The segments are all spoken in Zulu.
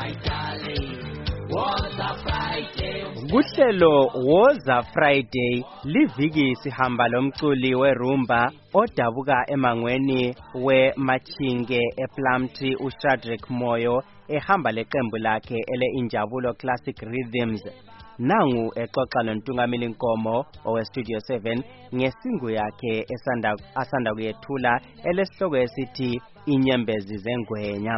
Kuhlelo Woza Friday liviki sihamba lomculi werumba odabuka emangweni weMachinge ePlumtree uShadrack Moyo ehamba leqembu lakhe ele Injabulo Classic Rhythms. Nangu exoxa noNtungamili Nkomo oweStudio 7 ngesingu yakhe asanda kuyethula elesihloko esithi Inyembezi zengwenya.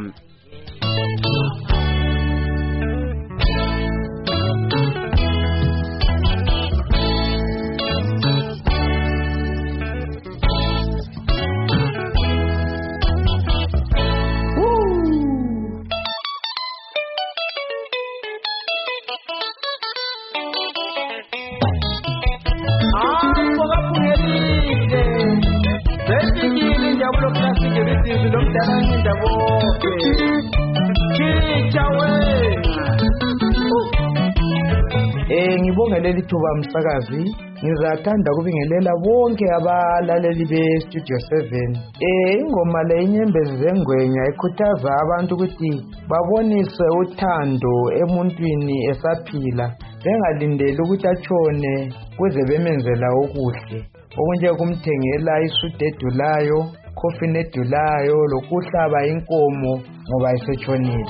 Ngibonga leli thuba msakazi, ngizathanda kubingelela bonke abalaleli beStudio 7. Ingoma le Inyembezi zengwenya ikhuthaza abantu ukuthi babonise uthando emuntwini esaphila, bengalindeli ukuthi atshone kuze bemenzela okuhle, okunje kumthengela isudu edulayo, coffin edulayo, lokuhlaba inkomo ngoba isetshonile.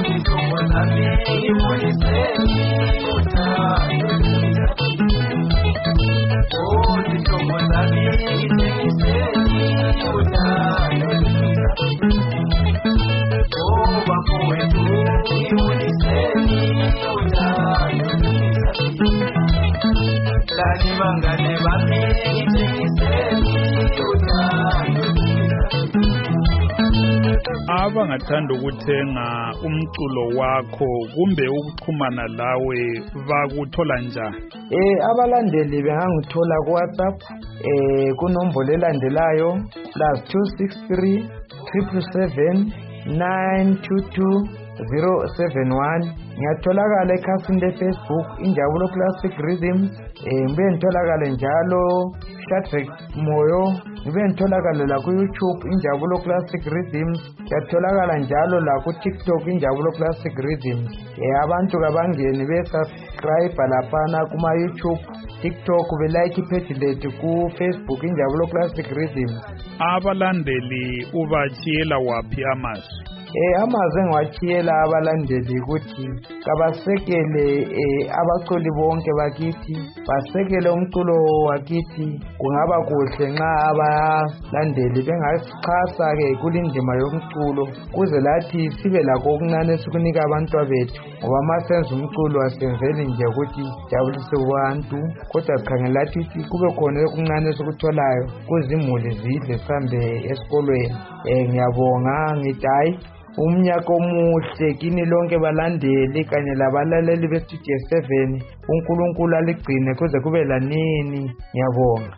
Abangathanda ukuthenga umculo wakho kumbe ukuxhumana lawe bakuthola njani? Abalandeli bengangithola ku WhatsApp kunombolo elandelayo +263 777 922 071. Ngiyatholakala ekhasini leFacebook Injabulo Classic Rhythms, ngibe ngitholakala njalo Shadrack Moyo, ngibe ngitholakala la ku YouTube Injabulo Classic Rhythms, ngiyatholakala njalo la ku TikTok Injabulo Classic Rhythms. Abantu kabangeni be-subscribe lapha kuma YouTube, TikTok, be-like page lethu ku Facebook Injabulo Classic Rhythms. Abalandeli ubachiyela waphi amazwi? Amazwi engiwachiyela abalandeli ukuthi kabasekele abaculi bonke bakithi, basekele umculo wakithi. Kungaba kuhle nxa abalandeli bengasixhasa ke kulindima yomculo kuze lathi sibe lakho okuncane sikunika abantwabethu, ngoba masenza umculo asenzeli nje ukuthi jabulise abantu, kodwa sikhangela ukuthi kube khona okuncane sokutholayo kuzimuli zidle sambe esikolweni. Ngiyabonga ngithi hayi umnyaka omuhle kini lonke balandeli kanye labalaleli beStudio 7. uNkulunkulu aligcine kuze kube lanini. Ngiyabonga.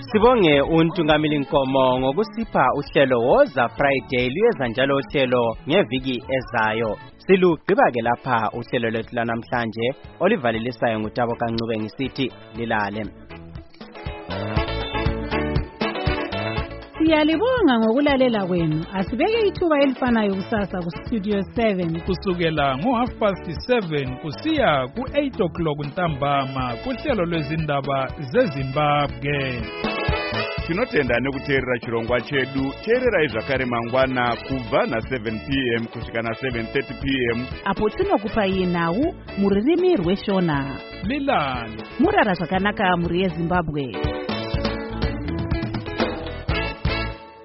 Sibonge uNtungamili Nkomo ngokusipha uhlelo Woza Friday luyeza njalo uhlelo ngeviki ezayo. Silugqiba ke lapha uhlelo lethu lanamhlanje olivalelisayo nguTabo Kancube ngisithi lilale. Siyalibonga ngokulalela kwenu. Asibeke ithuba elifanayo kusasa ku Studio 7 kusukela ngo7:30 kusiya ku8 ntambama kuhlelo lwezindaba zeZimbabwe. Tinotenda nekuteerera chirongwa chedu. Teererai zvakare mangwana kubva na7 p.m. kusvika na7:30 p.m. apo tinokupai nhau muririmi rweshona. Lilani Murara zvakanaka muri yeZimbabwe.